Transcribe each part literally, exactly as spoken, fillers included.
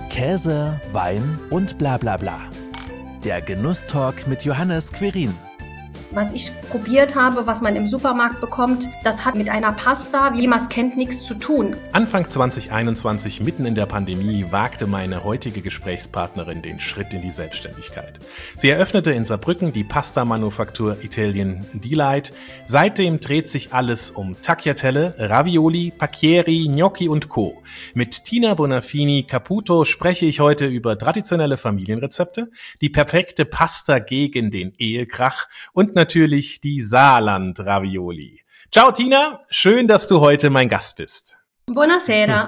Käse, Wein und bla bla bla. Der Genusstalk mit Johannes Querin. Was ich probiert habe, was man im Supermarkt bekommt, das hat mit einer Pasta, wie man es kennt, nichts zu tun. Anfang zwanzig einundzwanzig, mitten in der Pandemie, wagte meine heutige Gesprächspartnerin den Schritt in die Selbstständigkeit. Sie eröffnete in Saarbrücken die Pasta-Manufaktur Italian Delight. Seitdem dreht sich alles um Tagliatelle, Ravioli, Pacchieri, Gnocchi und Co. Mit Tina Bonafini Caputo spreche ich heute über traditionelle Familienrezepte, die perfekte Pasta gegen den Ehekrach und natürlich die Saarland-Ravioli. Ciao Tina, schön, dass du heute mein Gast bist. Buonasera.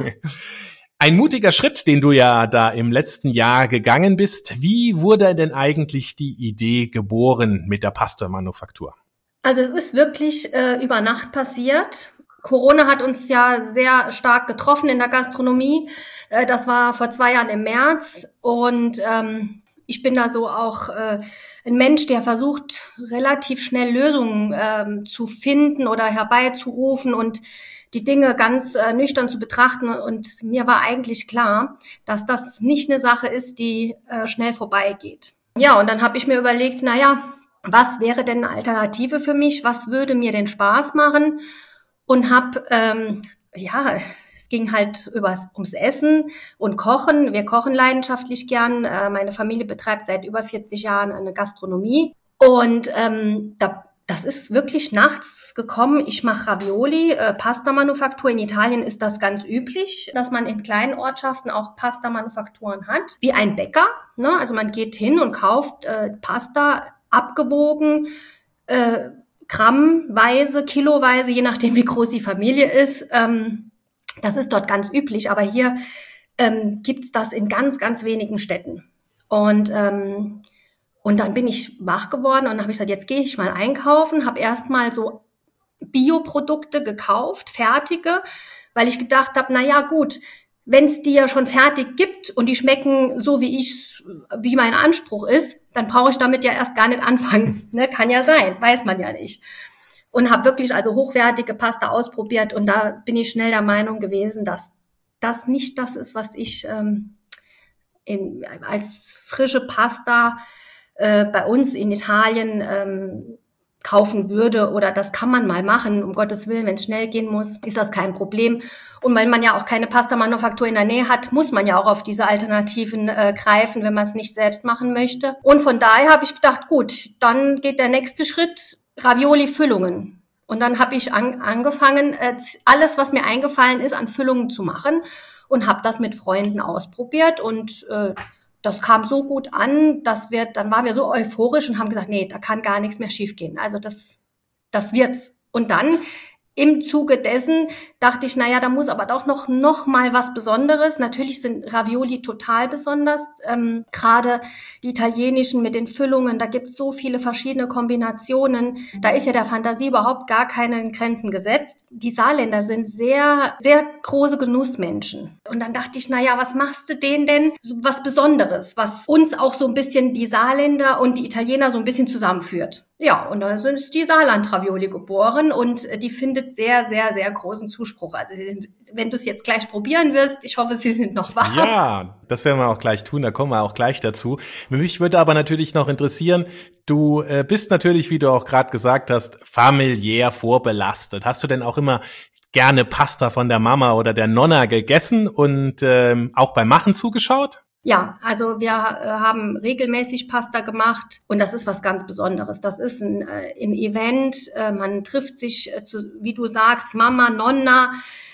Ein mutiger Schritt, den du ja da im letzten Jahr gegangen bist. Wie wurde denn eigentlich die Idee geboren mit der Pasta-Manufaktur? Also es ist wirklich äh, über Nacht passiert. Corona hat uns ja sehr stark getroffen in der Gastronomie. Äh, das war vor zwei Jahren im März und ähm, ich bin da so auch äh, ein Mensch, der versucht, relativ schnell Lösungen ähm, zu finden oder herbeizurufen und die Dinge ganz äh, nüchtern zu betrachten. Und mir war eigentlich klar, dass das nicht eine Sache ist, die äh, schnell vorbeigeht. Ja, und dann habe ich mir überlegt, naja, was wäre denn eine Alternative für mich? Was würde mir denn Spaß machen? Und habe, ähm, ja... Es ging halt übers, ums Essen und Kochen. Wir kochen leidenschaftlich gern. Äh, meine Familie betreibt seit über vierzig Jahren eine Gastronomie. Und ähm, da, das ist wirklich nachts gekommen. Ich mache Ravioli, äh, Pasta-Manufaktur. In Italien ist das ganz üblich, dass man in kleinen Ortschaften auch Pasta-Manufakturen hat. Wie ein Bäcker. Ne? Also man geht hin und kauft äh, Pasta abgewogen, äh, grammweise, kiloweise, je nachdem wie groß die Familie ist. Ähm, Das ist dort ganz üblich, aber hier ähm, gibt's das in ganz, ganz wenigen Städten. Und ähm, und dann bin ich wach geworden und habe ich gesagt, jetzt gehe ich mal einkaufen, habe erstmal so Bioprodukte gekauft, fertige, weil ich gedacht habe, na ja gut, wenn es die ja schon fertig gibt und die schmecken so, wie ich, wie mein Anspruch ist, dann brauche ich damit ja erst gar nicht anfangen. Ne? Kann ja sein, weiß man ja nicht. Und habe wirklich also hochwertige Pasta ausprobiert und da bin ich schnell der Meinung gewesen, dass das nicht das ist, was ich ähm, in, als frische Pasta äh, bei uns in Italien ähm, kaufen würde. Oder das kann man mal machen, um Gottes Willen, wenn es schnell gehen muss, ist das kein Problem. Und weil man ja auch keine Pasta-Manufaktur in der Nähe hat, muss man ja auch auf diese Alternativen äh, greifen, wenn man es nicht selbst machen möchte. Und von daher habe ich gedacht, gut, dann geht der nächste Schritt, Ravioli-Füllungen. Und dann habe ich an, angefangen, äh, alles, was mir eingefallen ist, an Füllungen zu machen und habe das mit Freunden ausprobiert. Und äh, das kam so gut an, dass wir, dann waren wir so euphorisch und haben gesagt, nee, da kann gar nichts mehr schiefgehen. Also das, das wird's. Und dann im Zuge dessen dachte ich, naja, da muss aber doch noch, noch mal was Besonderes. Natürlich sind Ravioli total besonders. Ähm, gerade die italienischen mit den Füllungen, da gibt es so viele verschiedene Kombinationen. Da ist ja der Fantasie überhaupt gar keine Grenzen gesetzt. Die Saarländer sind sehr, sehr große Genussmenschen. Und dann dachte ich, naja, was machst du denen denn? So was Besonderes, was uns auch so ein bisschen die Saarländer und die Italiener so ein bisschen zusammenführt. Ja, und da sind die Saarland-Ravioli geboren und die findet sehr, sehr, sehr großen Zuspruch. Also sie sind, wenn du es jetzt gleich probieren wirst, ich hoffe, sie sind noch warm. Ja, das werden wir auch gleich tun, da kommen wir auch gleich dazu. Mich würde aber natürlich noch interessieren, du äh, bist natürlich, wie du auch gerade gesagt hast, familiär vorbelastet. Hast du denn auch immer gerne Pasta von der Mama oder der Nonna gegessen und ähm, auch beim Machen zugeschaut? Ja, also wir äh, haben regelmäßig Pasta gemacht und das ist was ganz Besonderes. Das ist ein, äh, ein Event, äh, man trifft sich, äh, zu, wie du sagst, Mama, Nonna,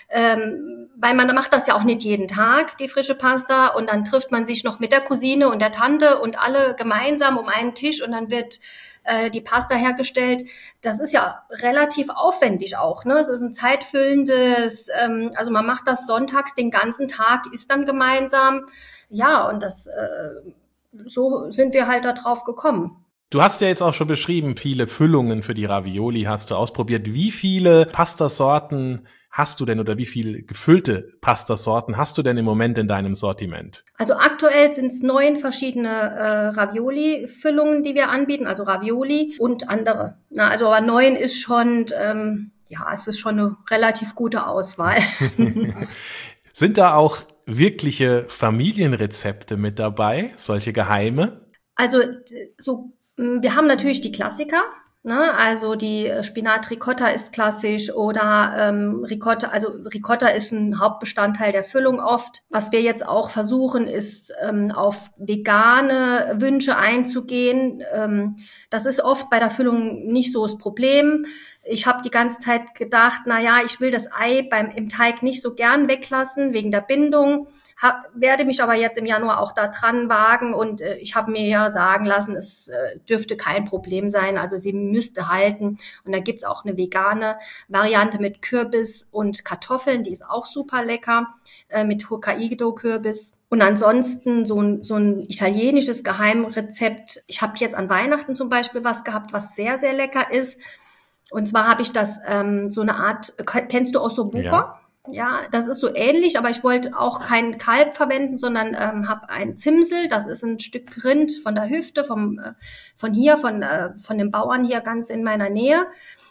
ähm, weil man macht das ja auch nicht jeden Tag, die frische Pasta, und dann trifft man sich noch mit der Cousine und der Tante und alle gemeinsam um einen Tisch und dann wird äh, die Pasta hergestellt. Das ist ja relativ aufwendig auch, ne? Es ist ein zeitfüllendes, ähm, also man macht das sonntags den ganzen Tag, isst dann gemeinsam. Ja, und das, äh, so sind wir halt da drauf gekommen. Du hast ja jetzt auch schon beschrieben, viele Füllungen für die Ravioli hast du ausprobiert. Wie viele Pastasorten hast du denn oder wie viele gefüllte Pastasorten hast du denn im Moment in deinem Sortiment? Also aktuell sind es neun verschiedene äh, Ravioli-Füllungen, die wir anbieten, also Ravioli und andere. Na, also aber neun ist schon, ähm, ja, es ist schon eine relativ gute Auswahl. Sind da auch wirkliche Familienrezepte mit dabei, solche geheime? Also so, wir haben natürlich die Klassiker. Ne, also die Spinat-Ricotta ist klassisch oder ähm, Ricotta, also Ricotta ist ein Hauptbestandteil der Füllung oft. Was wir jetzt auch versuchen, ist ähm, auf vegane Wünsche einzugehen. Ähm, das ist oft bei der Füllung nicht so das Problem. Ich habe die ganze Zeit gedacht, na ja, ich will das Ei beim im Teig nicht so gern weglassen wegen der Bindung. Hab, werde mich aber jetzt im Januar auch da dran wagen und äh, ich habe mir ja sagen lassen, es äh, dürfte kein Problem sein, also sie müsste halten. Und da gibt's auch eine vegane Variante mit Kürbis und Kartoffeln, die ist auch super lecker, äh, mit Hokkaido-Kürbis. Und ansonsten so ein, so ein italienisches Geheimrezept. Ich habe jetzt an Weihnachten zum Beispiel was gehabt, was sehr, sehr lecker ist. Und zwar habe ich das ähm, so eine Art, kennst du Ossobuco? Ja. Ja, das ist so ähnlich, aber ich wollte auch kein Kalb verwenden, sondern ähm, habe ein Zimsel, das ist ein Stück Rind von der Hüfte, vom, äh, von hier, von, äh, von den Bauern hier ganz in meiner Nähe,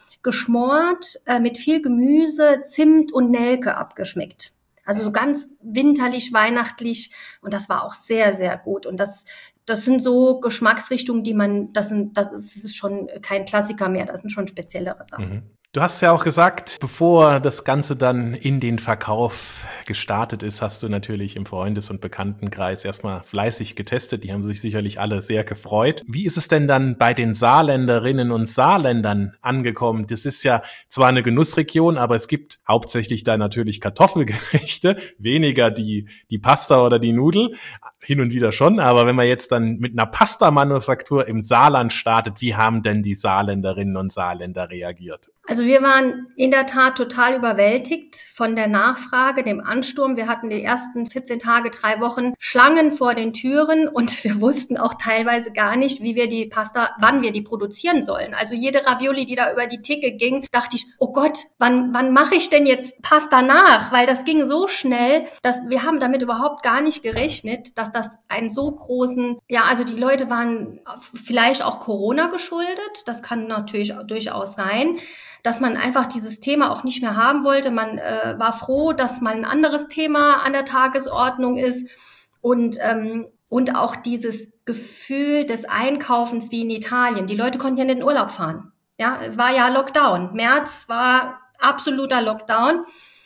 geschmort, äh, mit viel Gemüse, Zimt und Nelke abgeschmeckt. Also so ganz winterlich, weihnachtlich und das war auch sehr, sehr gut. Und das Das sind so Geschmacksrichtungen, die man, das sind, das ist, das ist schon kein Klassiker mehr, das sind schon speziellere Sachen. Mhm. Du hast ja auch gesagt, bevor das Ganze dann in den Verkauf gestartet ist, hast du natürlich im Freundes- und Bekanntenkreis erstmal fleißig getestet. Die haben sich sicherlich alle sehr gefreut. Wie ist es denn dann bei den Saarländerinnen und Saarländern angekommen? Das ist ja zwar eine Genussregion, aber es gibt hauptsächlich da natürlich Kartoffelgerichte, weniger die, die Pasta oder die Nudel. Hin und wieder schon, aber wenn man jetzt dann mit einer Pasta-Manufaktur im Saarland startet, wie haben denn die Saarländerinnen und Saarländer reagiert? Also wir waren in der Tat total überwältigt von der Nachfrage, dem Ansturm. Wir hatten die ersten vierzehn Tage, drei Wochen Schlangen vor den Türen und wir wussten auch teilweise gar nicht, wie wir die Pasta, wann wir die produzieren sollen. Also jede Ravioli, die da über die Theke ging, dachte ich, oh Gott, wann, wann mache ich denn jetzt Pasta nach? Weil das ging so schnell, dass wir haben damit überhaupt gar nicht gerechnet, dass das einen so großen, ja, also die Leute waren vielleicht auch Corona geschuldet. Das kann natürlich durchaus sein, dass man einfach dieses Thema auch nicht mehr haben wollte. Man äh, war froh, dass mal ein anderes Thema an der Tagesordnung ist und ähm, und auch dieses Gefühl des Einkaufens wie in Italien. Die Leute konnten ja nicht in den Urlaub fahren. Ja, war ja Lockdown. März war absoluter Lockdown.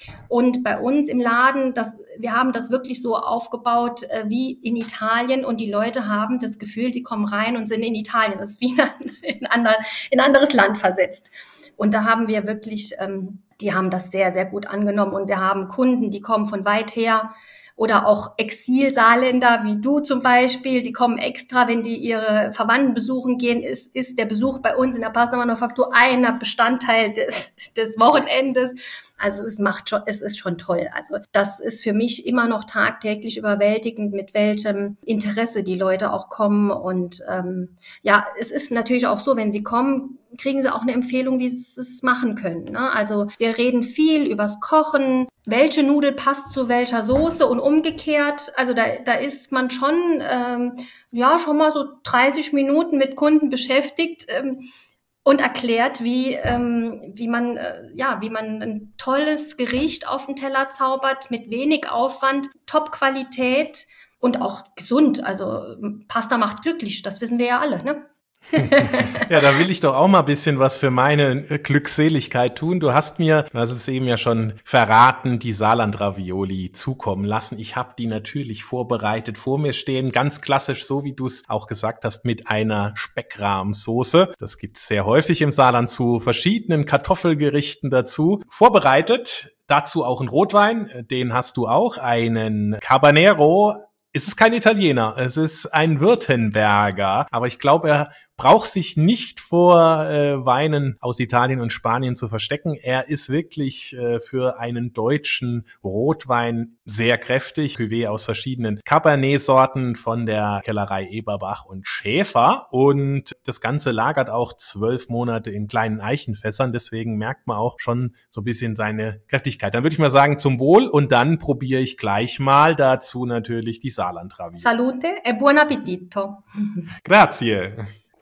Und bei uns im Laden, das, wir haben das wirklich so aufgebaut äh, wie in Italien und die Leute haben das Gefühl, die kommen rein und sind in Italien. Das ist wie in ein, in ein anderes Land versetzt. Und da haben wir wirklich, ähm, die haben das sehr, sehr gut angenommen und wir haben Kunden, die kommen von weit her oder auch Exil-Saarländer wie du zum Beispiel, die kommen extra, wenn die ihre Verwandten besuchen gehen, ist, ist der Besuch bei uns in der Pasta-Manufaktur einer Bestandteil des, des Wochenendes. Also es macht schon, es ist schon toll. Also das ist für mich immer noch tagtäglich überwältigend, mit welchem Interesse die Leute auch kommen. Und ähm, ja, es ist natürlich auch so, wenn sie kommen, kriegen sie auch eine Empfehlung, wie sie es machen können. Ne? Also wir reden viel übers Kochen, welche Nudel passt zu welcher Soße und umgekehrt. Also da, da ist man schon, ähm, ja, schon mal so dreißig Minuten mit Kunden beschäftigt. Ähm, Und erklärt, wie ähm, wie man äh, ja wie man ein tolles Gericht auf den Teller zaubert mit wenig Aufwand, Top-Qualität und auch gesund. Also Pasta macht glücklich, das wissen wir ja alle, ne? Ja, da will ich doch auch mal ein bisschen was für meine Glückseligkeit tun. Du hast mir, du hast es eben ja schon verraten, die Saarland-Ravioli zukommen lassen. Ich habe die natürlich vorbereitet vor mir stehen, ganz klassisch, so wie du es auch gesagt hast, mit einer Speckrahmsoße. Das gibt's sehr häufig im Saarland zu verschiedenen Kartoffelgerichten dazu. Vorbereitet, dazu auch ein Rotwein, den hast du auch, einen Cabanero. Es ist kein Italiener, es ist ein Württemberger, aber ich glaube, er braucht sich nicht vor äh, Weinen aus Italien und Spanien zu verstecken. Er ist wirklich äh, für einen deutschen Rotwein sehr kräftig. Cuvée aus verschiedenen Cabernet-Sorten von der Kellerei Eberbach und Schäfer. Und das Ganze lagert auch zwölf Monate in kleinen Eichenfässern. Deswegen merkt man auch schon so ein bisschen seine Kräftigkeit. Dann würde ich mal sagen, zum Wohl. Und dann probiere ich gleich mal dazu natürlich die Saarland-Ravioli. Salute e buon appetito. Grazie.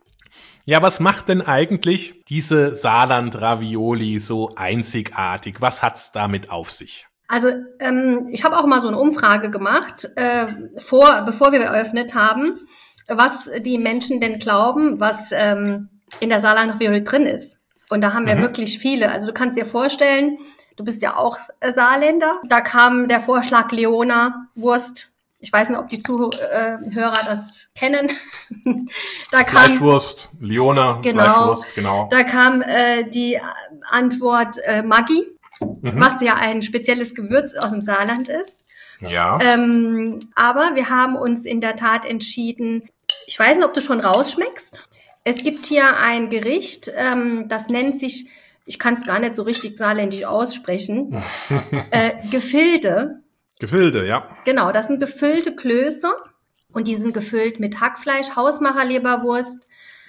Ja, was macht denn eigentlich diese Saarland-Ravioli so einzigartig? Was hat's damit auf sich? Also ähm, ich habe auch mal so eine Umfrage gemacht, äh, vor, bevor wir eröffnet haben, was die Menschen denn glauben, was ähm, in der Saarland-Ravioli drin ist. Und da haben wir mhm. wirklich viele. Also du kannst dir vorstellen, du bist ja auch Saarländer. Da kam der Vorschlag Leona Wurst. Ich weiß nicht, ob die Zuhörer das kennen. Da kam, Fleischwurst, Leona, genau, Fleischwurst, genau. Da kam äh, die Antwort äh, Maggi, mhm. was ja ein spezielles Gewürz aus dem Saarland ist. Ja. Ähm, aber wir haben uns in der Tat entschieden, ich weiß nicht, ob du schon rausschmeckst. Es gibt hier ein Gericht, ähm, das nennt sich, ich kann es gar nicht so richtig saarländisch aussprechen, äh, Gefilde. Gefilde, ja. Genau, das sind gefüllte Klöße und die sind gefüllt mit Hackfleisch, Hausmacherleberwurst,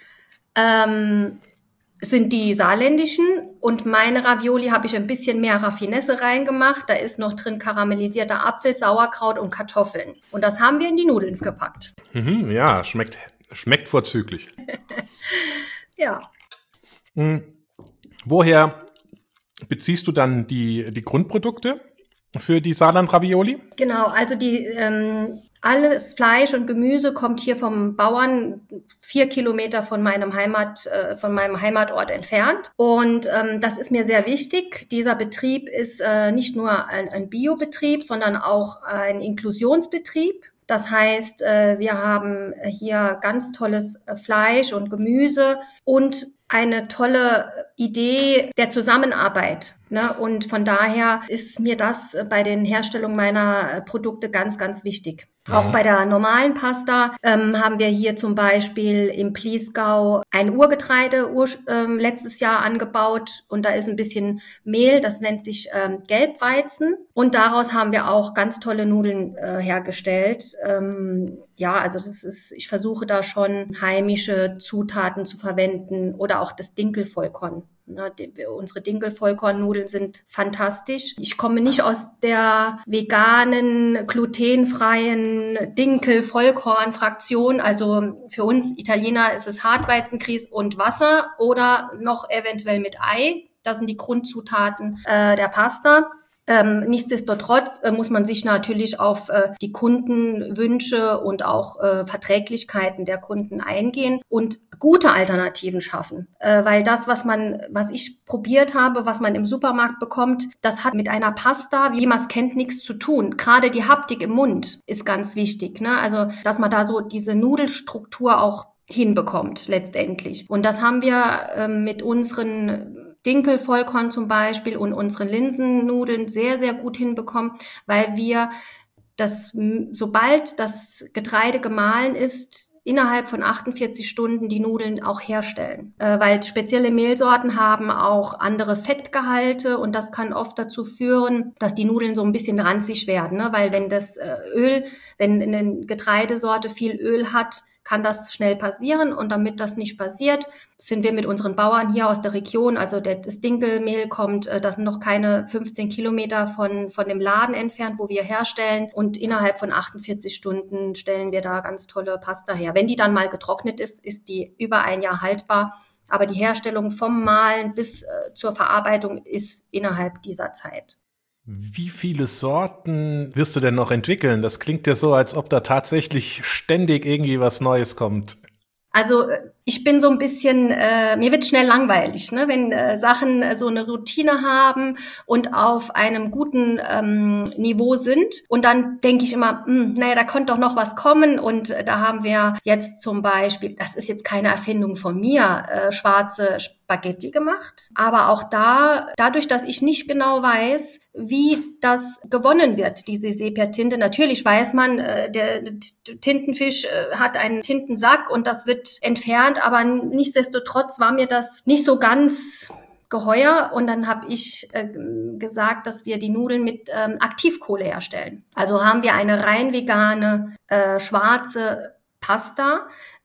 ähm, sind die saarländischen und meine Ravioli habe ich ein bisschen mehr Raffinesse reingemacht. Da ist noch drin karamellisierter Apfel, Sauerkraut und Kartoffeln. Und das haben wir in die Nudeln gepackt. Mhm, ja, schmeckt, schmeckt vorzüglich. Ja. Mhm. Woher beziehst du dann die, die Grundprodukte für die Saarland-Ravioli? Genau, also die ähm, alles Fleisch und Gemüse kommt hier vom Bauern vier Kilometer von meinem Heimat, äh, von meinem Heimatort entfernt. Und ähm, das ist mir sehr wichtig. Dieser Betrieb ist äh, nicht nur ein, ein Biobetrieb, sondern auch ein Inklusionsbetrieb. Das heißt, äh, wir haben hier ganz tolles äh, Fleisch und Gemüse und eine tolle Idee der Zusammenarbeit. Ne? Und von daher ist mir das bei den Herstellungen meiner Produkte ganz, ganz wichtig. Mhm. Auch bei der normalen Pasta ähm, haben wir hier zum Beispiel im Pliesgau ein Urgetreide ur, ähm, letztes Jahr angebaut und da ist ein bisschen Mehl, das nennt sich ähm, Gelbweizen und daraus haben wir auch ganz tolle Nudeln äh, hergestellt. Ähm, ja, also das ist, ich versuche da schon heimische Zutaten zu verwenden oder auch das Dinkelvollkorn. Ne, die, unsere Dinkelvollkornnudeln sind fantastisch. Ich komme nicht aus der veganen, glutenfreien Dinkel-Vollkorn-Fraktion. Also für uns Italiener ist es Hartweizengrieß und Wasser oder noch eventuell mit Ei. Das sind die Grundzutaten äh, der Pasta. Ähm, nichtsdestotrotz äh, muss man sich natürlich auf äh, die Kundenwünsche und auch äh, Verträglichkeiten der Kunden eingehen und gute Alternativen schaffen. Äh, weil das, was man, was ich probiert habe, was man im Supermarkt bekommt, das hat mit einer Pasta, wie man es kennt, nichts zu tun. Gerade die Haptik im Mund ist ganz wichtig, ne? Also, dass man da so diese Nudelstruktur auch hinbekommt letztendlich. Und das haben wir äh, mit unseren Dinkelvollkorn zum Beispiel und unseren Linsennudeln sehr, sehr gut hinbekommen, weil wir das, sobald das Getreide gemahlen ist, innerhalb von achtundvierzig Stunden die Nudeln auch herstellen. Äh, weil spezielle Mehlsorten haben auch andere Fettgehalte und das kann oft dazu führen, dass die Nudeln so ein bisschen ranzig werden, ne? Weil wenn das äh, Öl, wenn eine Getreidesorte viel Öl hat, kann das schnell passieren und damit das nicht passiert, sind wir mit unseren Bauern hier aus der Region, also das Dinkelmehl kommt, das sind noch keine fünfzehn Kilometer von, von dem Laden entfernt, wo wir herstellen und innerhalb von achtundvierzig Stunden stellen wir da ganz tolle Pasta her. Wenn die dann mal getrocknet ist, ist die über ein Jahr haltbar, aber die Herstellung vom Mahlen bis äh, zur Verarbeitung ist innerhalb dieser Zeit. Wie viele Sorten wirst du denn noch entwickeln? Das klingt ja so, als ob da tatsächlich ständig irgendwie was Neues kommt. Also ich bin so ein bisschen, äh, mir wird schnell langweilig, ne? Wenn äh, Sachen äh, so eine Routine haben und auf einem guten ähm, Niveau sind. Und dann denke ich immer, mh, naja, da könnte doch noch was kommen. Und äh, da haben wir jetzt zum Beispiel, das ist jetzt keine Erfindung von mir, äh, schwarze Spaghetti gemacht. Aber auch da, dadurch, dass ich nicht genau weiß, wie das gewonnen wird, diese Sepia-Tinte. Natürlich weiß man, äh, der Tintenfisch äh, hat einen Tintensack und das wird entfernt, aber nichtsdestotrotz war mir das nicht so ganz geheuer und dann habe ich äh, gesagt, dass wir die Nudeln mit ähm, Aktivkohle herstellen. Also haben wir eine rein vegane, äh, schwarze Pasta,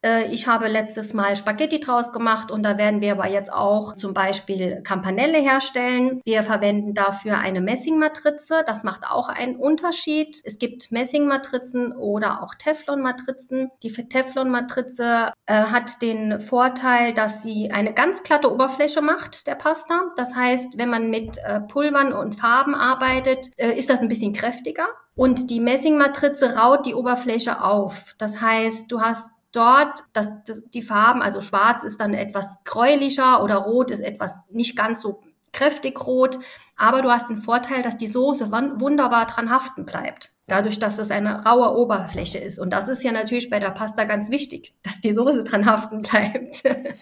Äh, ich habe letztes Mal Spaghetti draus gemacht und da werden wir aber jetzt auch zum Beispiel Campanelle herstellen. Wir verwenden dafür eine Messingmatrize. Das macht auch einen Unterschied. Es gibt Messingmatrizen oder auch Teflonmatrizen. Die Teflonmatrize äh, hat den Vorteil, dass sie eine ganz glatte Oberfläche macht, der Pasta. Das heißt, wenn man mit äh, Pulvern und Farben arbeitet, äh, ist das ein bisschen kräftiger. Und die Messingmatrize raut die Oberfläche auf. Das heißt, du hast dort das, das, die Farben, also schwarz ist dann etwas gräulicher oder rot ist etwas nicht ganz so kräftig rot. Aber du hast den Vorteil, dass die Soße wunderbar dran haften bleibt. Dadurch, dass es eine raue Oberfläche ist. Und das ist ja natürlich bei der Pasta ganz wichtig, dass die Soße dran haften bleibt.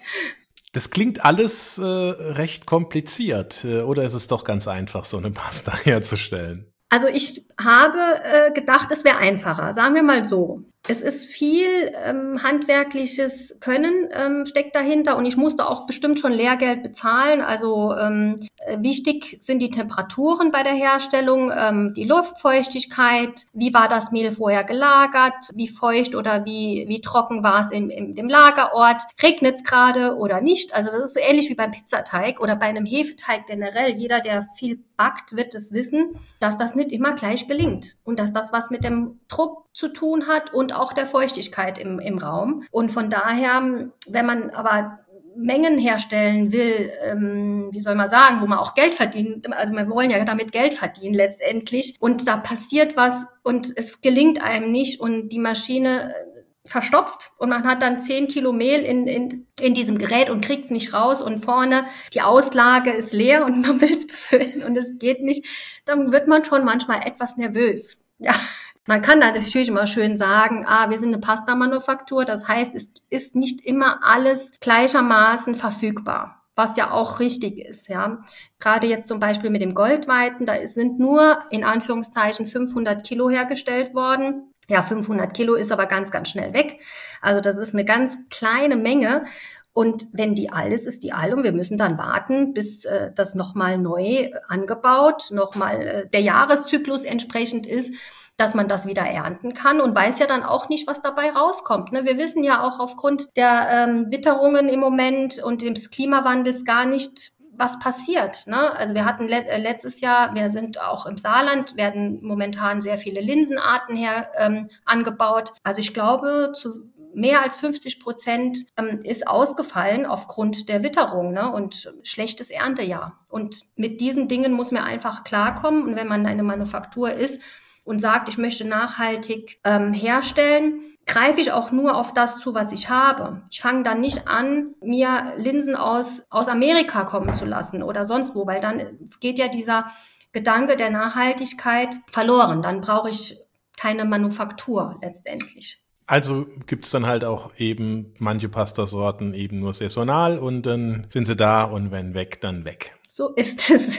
Das klingt alles äh, recht kompliziert. Äh, oder ist es doch ganz einfach, so eine Pasta herzustellen? Also ich habe äh, gedacht, es wäre einfacher. Sagen wir mal so. Es ist viel ähm, handwerkliches Können ähm, steckt dahinter und ich musste auch bestimmt schon Lehrgeld bezahlen. Also ähm, äh, wichtig sind die Temperaturen bei der Herstellung, ähm, die Luftfeuchtigkeit, wie war das Mehl vorher gelagert, wie feucht oder wie wie trocken war es im, im dem Lagerort, regnet es gerade oder nicht. Also das ist so ähnlich wie beim Pizzateig oder bei einem Hefeteig generell. Jeder, der viel backt, wird es wissen, dass das nicht immer gleich gelingt und dass das was mit dem Druck zu tun hat und auch der Feuchtigkeit im, im Raum. Und von daher, wenn man aber Mengen herstellen will, ähm, wie soll man sagen, wo man auch Geld verdient, also wir wollen ja damit Geld verdienen letztendlich und da passiert was und es gelingt einem nicht und die Maschine verstopft und man hat dann zehn Kilo Mehl in, in, in diesem Gerät und kriegt es nicht raus und vorne die Auslage ist leer und man will es befüllen und es geht nicht, dann wird man schon manchmal etwas nervös. Ja. Man kann da natürlich immer schön sagen, ah, wir sind eine Pasta-Manufaktur, das heißt, es ist nicht immer alles gleichermaßen verfügbar, was ja auch richtig ist, ja. Gerade jetzt zum Beispiel mit dem Goldweizen, da sind nur in Anführungszeichen fünfhundert Kilo hergestellt worden. Ja, fünfhundert Kilo ist aber ganz, ganz schnell weg. Also das ist eine ganz kleine Menge. Und wenn die all ist, ist die all und wir müssen dann warten, bis äh, das nochmal neu angebaut, nochmal äh, der Jahreszyklus entsprechend ist, dass man das wieder ernten kann und weiß ja dann auch nicht, was dabei rauskommt. Ne? Wir wissen ja auch aufgrund der ähm, Witterungen im Moment und des Klimawandels gar nicht, was passiert. Ne? Also wir hatten let- äh, letztes Jahr, wir sind auch im Saarland, werden momentan sehr viele Linsenarten her ähm, angebaut. Also ich glaube, zu mehr als fünfzig Prozent ähm, ist ausgefallen aufgrund der Witterung, ne? Und schlechtes Erntejahr. Und mit diesen Dingen muss man einfach klarkommen. Und wenn man eine Manufaktur ist, und sagt, ich möchte nachhaltig ähm, herstellen, greife ich auch nur auf das zu, was ich habe. Ich fange dann nicht an, mir Linsen aus, aus Amerika kommen zu lassen oder sonst wo, weil dann geht ja dieser Gedanke der Nachhaltigkeit verloren. Dann brauche ich keine Manufaktur letztendlich. Also gibt's dann halt auch eben manche Pastasorten eben nur saisonal und dann sind sie da und wenn weg, dann weg. So ist es.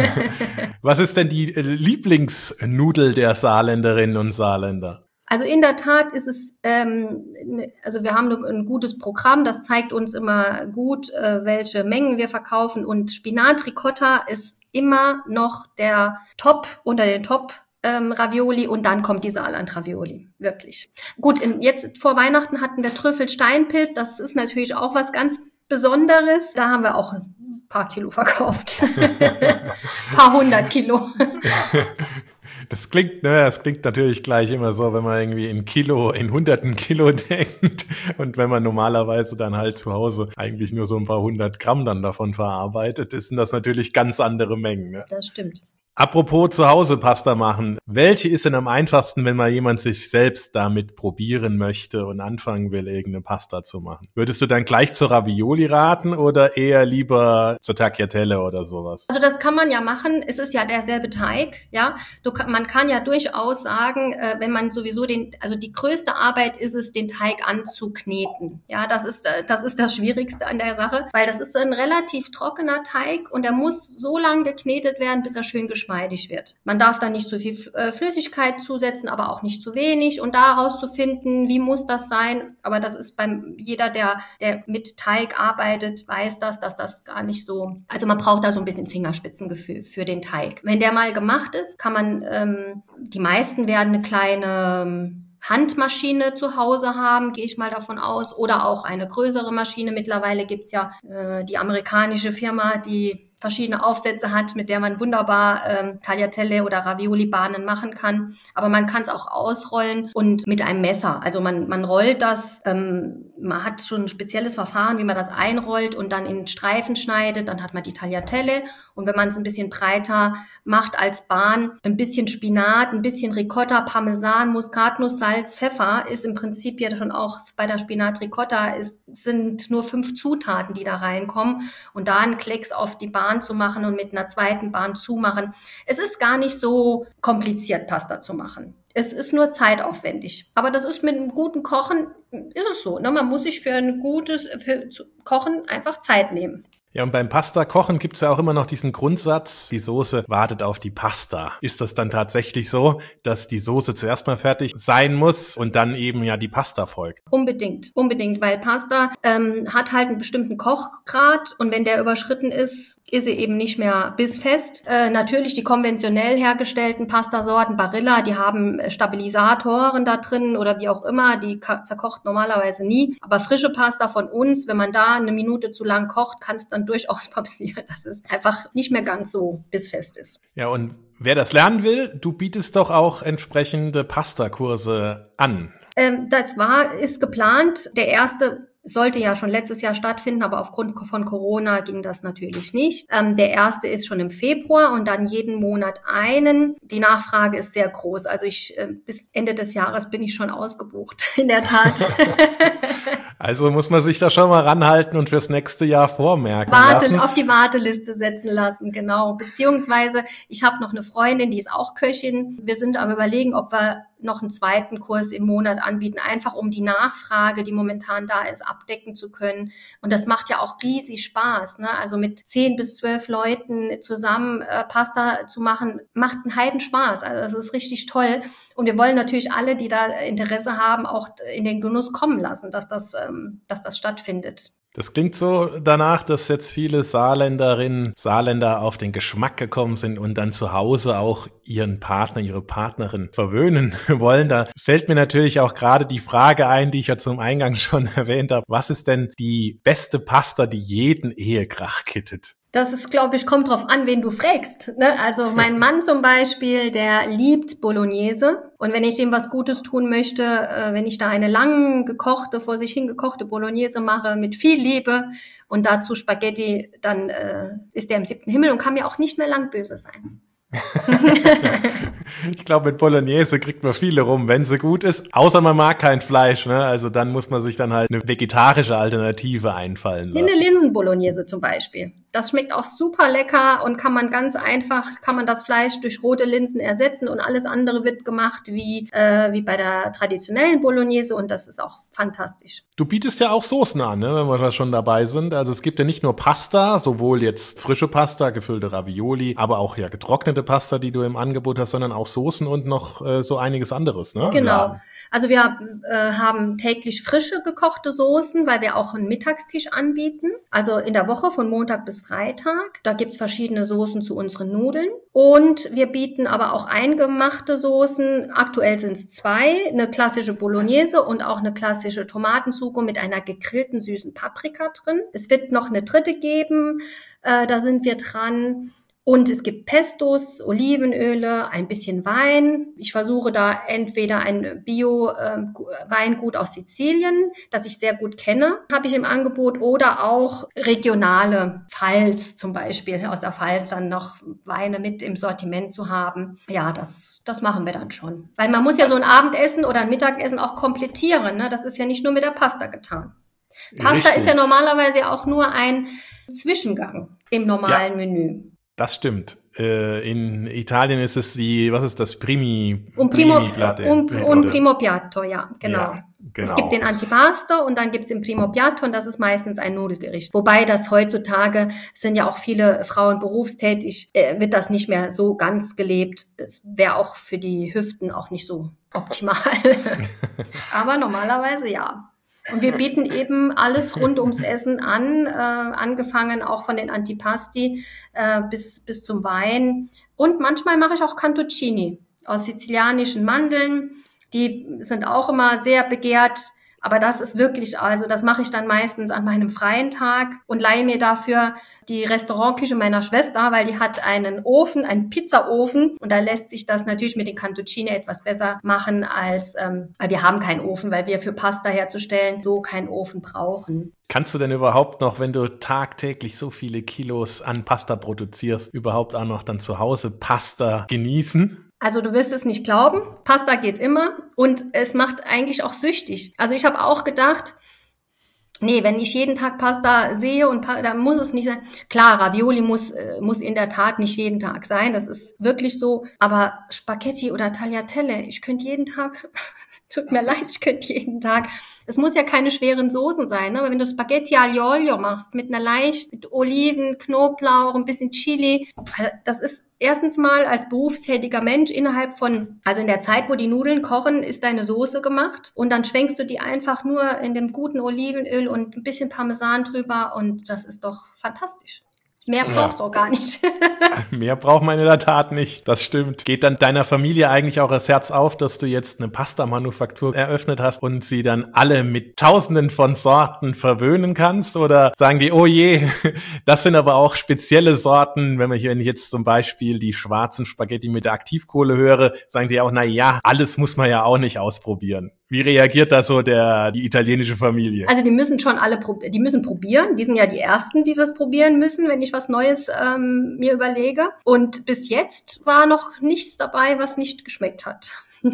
Was ist denn die Lieblingsnudel der Saarländerinnen und Saarländer? Also in der Tat ist es, ähm, also wir haben ein gutes Programm, das zeigt uns immer gut, äh, welche Mengen wir verkaufen und Spinat-Ricotta ist immer noch der Top unter den Top Ähm, Ravioli und dann kommt die Saarland-Ravioli, wirklich. Gut, in, jetzt vor Weihnachten hatten wir Trüffelsteinpilz, das ist natürlich auch was ganz Besonderes. Da haben wir auch ein paar Kilo verkauft. Ein paar hundert Kilo. Das klingt, ne, das klingt natürlich gleich immer so, wenn man irgendwie in Kilo, in hunderten Kilo denkt und wenn man normalerweise dann halt zu Hause eigentlich nur so ein paar hundert Gramm dann davon verarbeitet, sind das natürlich ganz andere Mengen. Ne? Das stimmt. Apropos zu Hause Pasta machen. Welche ist denn am einfachsten, wenn mal jemand sich selbst damit probieren möchte und anfangen will, irgendeine Pasta zu machen? Würdest du dann gleich zur Ravioli raten oder eher lieber zur Tagliatelle oder sowas? Also das kann man ja machen. Es ist ja derselbe Teig, ja. Du, man kann ja durchaus sagen, äh, wenn man sowieso den, also die größte Arbeit ist es, den Teig anzukneten. Ja, das ist, äh, das ist das Schwierigste an der Sache, weil das ist ein relativ trockener Teig und er muss so lange geknetet werden, bis er schön geschmeidig wird. Man darf da nicht zu viel äh, Flüssigkeit zusetzen, aber auch nicht zu wenig und daraus zu finden, wie muss das sein, aber das ist beim jeder, der der mit Teig arbeitet, weiß das, dass das gar nicht so, also man braucht da so ein bisschen Fingerspitzengefühl für den Teig. Wenn der mal gemacht ist, kann man, ähm, die meisten werden eine kleine Handmaschine zu Hause haben, gehe ich mal davon aus, oder auch eine größere Maschine. Mittlerweile gibt's ja äh, die amerikanische Firma, die verschiedene Aufsätze hat, mit der man wunderbar ähm, Tagliatelle oder Ravioli-Bahnen machen kann. Aber man kann es auch ausrollen und mit einem Messer. Also man, man rollt das, ähm, man hat schon ein spezielles Verfahren, wie man das einrollt und dann in Streifen schneidet. Dann hat man die Tagliatelle. Und wenn man es ein bisschen breiter macht als Bahn, ein bisschen Spinat, ein bisschen Ricotta, Parmesan, Muskatnuss, Salz, Pfeffer ist im Prinzip ja schon auch bei der Spinat-Ricotta, ist, sind nur fünf Zutaten, die da reinkommen. Und da einen Klecks auf die Bahn zu machen und mit einer zweiten Bahn zumachen. Es ist gar nicht so kompliziert, Pasta zu machen. Es ist nur zeitaufwendig. Aber das ist mit einem guten Kochen, ist es so. Ne? Man muss sich für ein gutes für Kochen einfach Zeit nehmen. Ja, und beim Pasta-Kochen gibt's ja auch immer noch diesen Grundsatz, die Soße wartet auf die Pasta. Ist das dann tatsächlich so, dass die Soße zuerst mal fertig sein muss und dann eben ja die Pasta folgt? Unbedingt, unbedingt, weil Pasta ähm, hat halt einen bestimmten Kochgrad und wenn der überschritten ist, ist sie eben nicht mehr bissfest. Äh, natürlich die konventionell hergestellten Pastasorten, Barilla, die haben Stabilisatoren da drin oder wie auch immer, die zerkocht normalerweise nie. Aber frische Pasta von uns, wenn man da eine Minute zu lang kocht, kann es dann durchaus passieren, dass es einfach nicht mehr ganz so bissfest ist. Ja, und wer das lernen will, du bietest doch auch entsprechende Pasta-Kurse an. Ähm, das war, ist geplant. Der erste sollte ja schon letztes Jahr stattfinden, aber aufgrund von Corona ging das natürlich nicht. Ähm, der erste ist schon im Februar und dann jeden Monat einen. Die Nachfrage ist sehr groß. Also ich äh, bis Ende des Jahres bin ich schon ausgebucht, in der Tat. Also muss man sich da schon mal ranhalten und fürs nächste Jahr vormerken Warten, lassen. auf die Warteliste setzen lassen, genau. Beziehungsweise ich habe noch eine Freundin, die ist auch Köchin. Wir sind am Überlegen, ob wir noch einen zweiten Kurs im Monat anbieten, einfach um die Nachfrage, die momentan da ist, abdecken zu können. Und das macht ja auch riesig Spaß, ne? Also mit zehn bis zwölf Leuten zusammen äh, Pasta zu machen, macht einen Heidenspaß. Also das ist richtig toll. Und wir wollen natürlich alle, die da Interesse haben, auch in den Genuss kommen lassen, dass das, ähm, dass das stattfindet. Das klingt so danach, dass jetzt viele Saarländerinnen, Saarländer auf den Geschmack gekommen sind und dann zu Hause auch ihren Partner, ihre Partnerin verwöhnen wollen. Da fällt mir natürlich auch gerade die Frage ein, die ich ja zum Eingang schon erwähnt habe. Was ist denn die beste Pasta, die jeden Ehekrach kittet? Das ist, glaube ich, kommt drauf an, wen du fragst. Ne? Also mein Mann zum Beispiel, der liebt Bolognese. Und wenn ich dem was Gutes tun möchte, äh, wenn ich da eine lang gekochte, vor sich hingekochte Bolognese mache mit viel Liebe und dazu Spaghetti, dann äh, ist der im siebten Himmel und kann mir auch nicht mehr lang böse sein. Ich glaube, mit Bolognese kriegt man viele rum, wenn sie gut ist. Außer man mag kein Fleisch, ne? Also dann muss man sich dann halt eine vegetarische Alternative einfallen lassen. Eine Linsenbolognese zum Beispiel. Das schmeckt auch super lecker und kann man ganz einfach, kann man das Fleisch durch rote Linsen ersetzen und alles andere wird gemacht wie, äh, wie bei der traditionellen Bolognese und das ist auch fantastisch. Du bietest ja auch Soßen an, ne, wenn wir da schon dabei sind. Also es gibt ja nicht nur Pasta, sowohl jetzt frische Pasta, gefüllte Ravioli, aber auch ja getrocknete Pasta, die du im Angebot hast, sondern auch Soßen und noch äh, so einiges anderes, ne? Genau. Also wir äh, haben täglich frische gekochte Soßen, weil wir auch einen Mittagstisch anbieten. Also in der Woche von Montag bis Freitag. Da gibt's verschiedene Soßen zu unseren Nudeln. Und wir bieten aber auch eingemachte Soßen. Aktuell sind es zwei. Eine klassische Bolognese und auch eine klassische Tomatensugo mit einer gegrillten süßen Paprika drin. Es wird noch eine dritte geben. Äh, da sind wir dran. Und es gibt Pestos, Olivenöle, ein bisschen Wein. Ich versuche da entweder ein Bio-Weingut aus Sizilien, das ich sehr gut kenne, habe ich im Angebot, oder auch regionale Pfalz zum Beispiel, aus der Pfalz dann noch Weine mit im Sortiment zu haben. Ja, das, das machen wir dann schon. Weil man muss ja so ein Abendessen oder ein Mittagessen auch komplettieren, ne? Das ist ja nicht nur mit der Pasta getan. Pasta Richtig. Ist ja normalerweise auch nur ein Zwischengang im normalen ja. Menü. Das stimmt. Äh, in Italien ist es die, was ist das? Primi, un primo, Primi Platte. Un, un primo piatto, ja, genau. Ja, genau. Es gibt den Antipasto und dann gibt's den Primo Piatto und das ist meistens ein Nudelgericht. Wobei das heutzutage, es sind ja auch viele Frauen berufstätig, äh, wird das nicht mehr so ganz gelebt. Es wäre auch für die Hüften auch nicht so optimal. Aber normalerweise ja. Und wir bieten eben alles rund ums Essen an, äh, angefangen auch von den Antipasti äh, bis, bis zum Wein. Und manchmal mache ich auch Cantuccini aus sizilianischen Mandeln. Die sind auch immer sehr begehrt. Aber das ist wirklich, also das mache ich dann meistens an meinem freien Tag und leihe mir dafür die Restaurantküche meiner Schwester, weil die hat einen Ofen, einen Pizzaofen und da lässt sich das natürlich mit den Cantuccine etwas besser machen als, ähm, weil wir haben keinen Ofen, weil wir für Pasta herzustellen so keinen Ofen brauchen. Kannst du denn überhaupt noch, wenn du tagtäglich so viele Kilos an Pasta produzierst, überhaupt auch noch dann zu Hause Pasta genießen? Also du wirst es nicht glauben, Pasta geht immer und es macht eigentlich auch süchtig. Also ich habe auch gedacht, nee, wenn ich jeden Tag Pasta sehe und pa- dann muss es nicht sein. Klar, Ravioli muss äh, muss in der Tat nicht jeden Tag sein, das ist wirklich so. Aber Spaghetti oder Tagliatelle, ich könnte jeden Tag, tut mir leid, ich könnte jeden Tag. Es muss ja keine schweren Soßen sein, ne? Aber wenn du Spaghetti aglio olio machst mit einer leicht, mit Oliven, Knoblauch, ein bisschen Chili, das ist erstens mal als berufstätiger Mensch innerhalb von, also in der Zeit, wo die Nudeln kochen, ist deine Soße gemacht und dann schwenkst du die einfach nur in dem guten Olivenöl und ein bisschen Parmesan drüber und das ist doch fantastisch. Mehr brauchst du auch gar nicht. Mehr braucht man in der Tat nicht, das stimmt. Geht dann deiner Familie eigentlich auch das Herz auf, dass du jetzt eine Pasta-Manufaktur eröffnet hast und sie dann alle mit tausenden von Sorten verwöhnen kannst? Oder sagen die, oh je, das sind aber auch spezielle Sorten, wenn, man hier, wenn ich jetzt zum Beispiel die schwarzen Spaghetti mit der Aktivkohle höre, sagen die auch, na ja, alles muss man ja auch nicht ausprobieren. Wie reagiert da so der, die italienische Familie? Also die müssen schon alle, die müssen probieren. Die sind ja die Ersten, die das probieren müssen, wenn ich was Neues ähm, mir überlege. Und bis jetzt war noch nichts dabei, was nicht geschmeckt hat.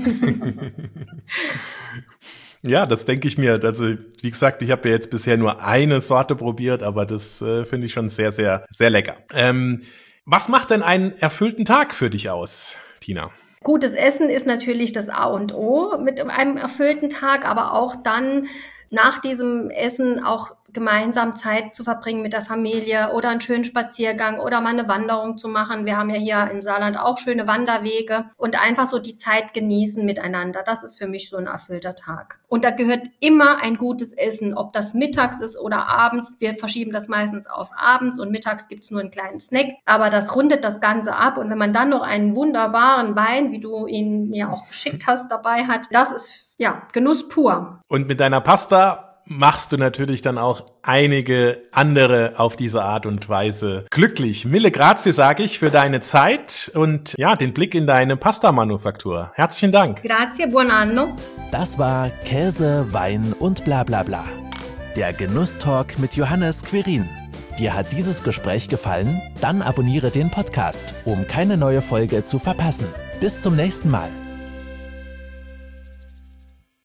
Ja, das denke ich mir. Also wie gesagt, ich habe ja jetzt bisher nur eine Sorte probiert, aber das äh, finde ich schon sehr, sehr, sehr lecker. Ähm, was macht denn einen erfüllten Tag für dich aus, Tina? Gutes Essen ist natürlich das A und O mit einem erfüllten Tag, aber auch dann nach diesem Essen auch gemeinsam Zeit zu verbringen mit der Familie oder einen schönen Spaziergang oder mal eine Wanderung zu machen. Wir haben ja hier im Saarland auch schöne Wanderwege und einfach so die Zeit genießen miteinander. Das ist für mich so ein erfüllter Tag. Und da gehört immer ein gutes Essen, ob das mittags ist oder abends. Wir verschieben das meistens auf abends und mittags gibt's nur einen kleinen Snack. Aber das rundet das Ganze ab. Und wenn man dann noch einen wunderbaren Wein, wie du ihn mir auch geschickt hast, dabei hat, das ist ja Genuss pur. Und mit deiner Pasta machst du natürlich dann auch einige andere auf diese Art und Weise glücklich. Mille grazie, sage ich, für deine Zeit und ja, den Blick in deine Pasta-Manufaktur. Herzlichen Dank. Grazie, buon anno. Das war Käse, Wein und bla bla bla. Der Genusstalk mit Johannes Quirin. Dir hat dieses Gespräch gefallen? Dann abonniere den Podcast, um keine neue Folge zu verpassen. Bis zum nächsten Mal.